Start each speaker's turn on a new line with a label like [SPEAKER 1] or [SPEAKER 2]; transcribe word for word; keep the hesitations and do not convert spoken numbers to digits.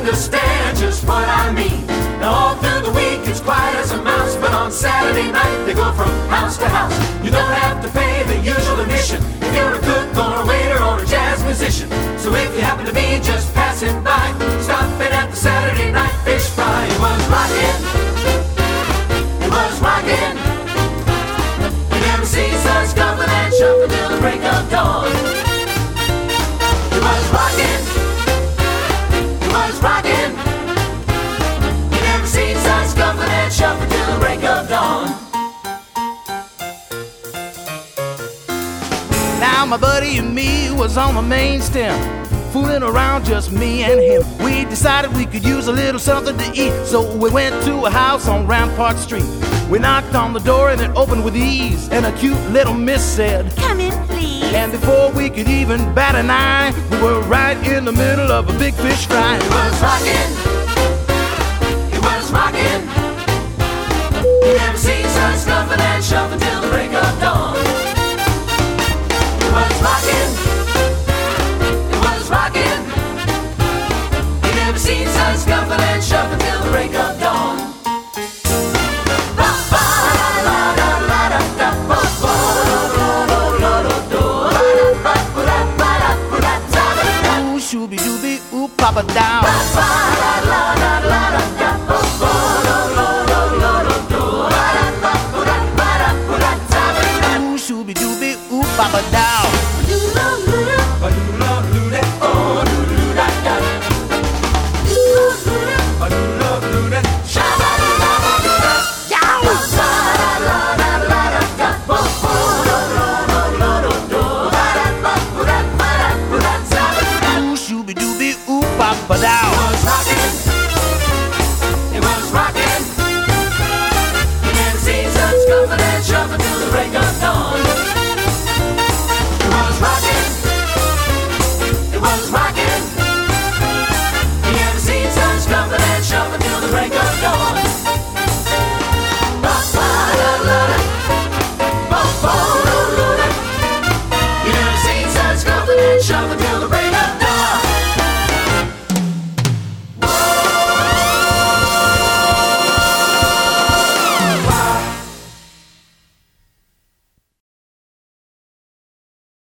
[SPEAKER 1] understand just what I mean. Now all through the week it's quiet as a mouse, but on Saturday night they go from house to house. You don't have to pay the usual admission if you're a cook or a waiter or a jazz musician. So if you happen to be just passing by, stop in at the Saturday night fish fry. It was rockin', it was rockin'. You never see such scuffling and shuffling till the break of dawn. It was rockin', it was rockin'. You never see such scuffling and shuffling till the break of dawn.
[SPEAKER 2] Now my buddy and me was on the main stem, fooling around, just me and him. We decided we could use a little something to eat, so we went to a house on Rampart Street. We knocked on the door and it opened with ease, and a cute little miss said,
[SPEAKER 3] "Come in, please."
[SPEAKER 2] And before we could even bat an eye, we were right in the middle of a big fish fry.
[SPEAKER 1] It was rockin', it was rockin'. You never see such scuffling and shuffling till the break of dawn. It was rockin', it was rockin'. You never see such scuffling and shuffling till the break of dawn.
[SPEAKER 2] Ooh, shooby dooby, ooh, papa down. Ooh, shooby dooby, ooh, papa down. Ooh, shooby dooby, ooh, papa down.
[SPEAKER 1] It was rockin', it was rockin'. You never seen such scuffling and shuffling till the break of